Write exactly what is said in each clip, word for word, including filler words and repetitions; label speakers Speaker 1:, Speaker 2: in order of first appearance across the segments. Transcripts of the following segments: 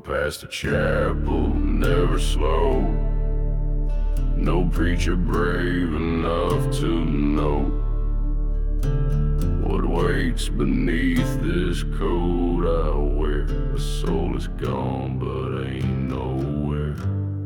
Speaker 1: past the chapel, never slow. No preacher brave enough to know what waits beneath this coat I wear. The soul is gone, but ain't nowhere.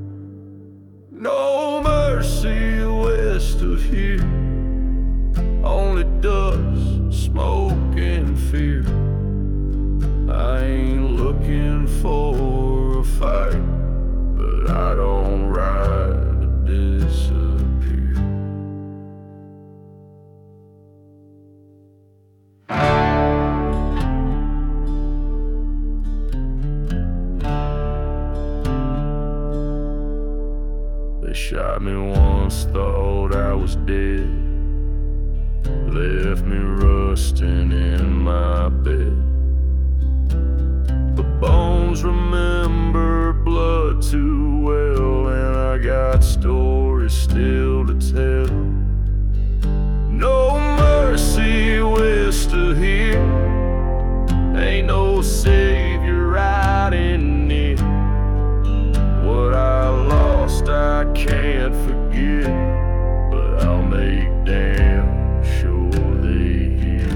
Speaker 1: No mercy west of here, only dust, smoke, and fear. I ain't looking for a fight, but I don't ride to disappear. They shot me once, thought I was dead, left me rusting in my bed. The bones remember blood too well, and I got stories still to tell. No mercy west of here, ain't no savior riding near. What I lost I can't forget, but I'll make damn sure they hear.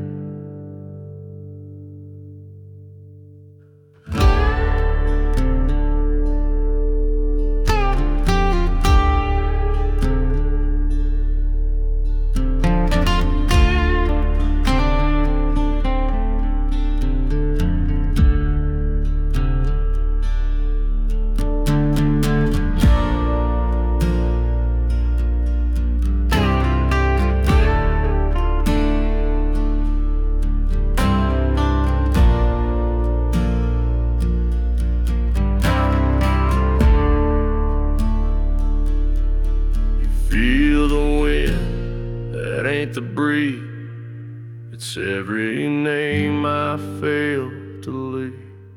Speaker 1: Feel the wind, that ain't the breeze. It's every name I failed to leave.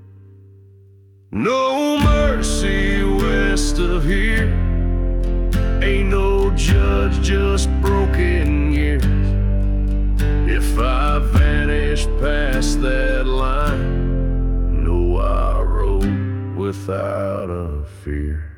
Speaker 1: No mercy west of here, ain't no judge, just broken years. If I vanished past that line, know I rode without a fear.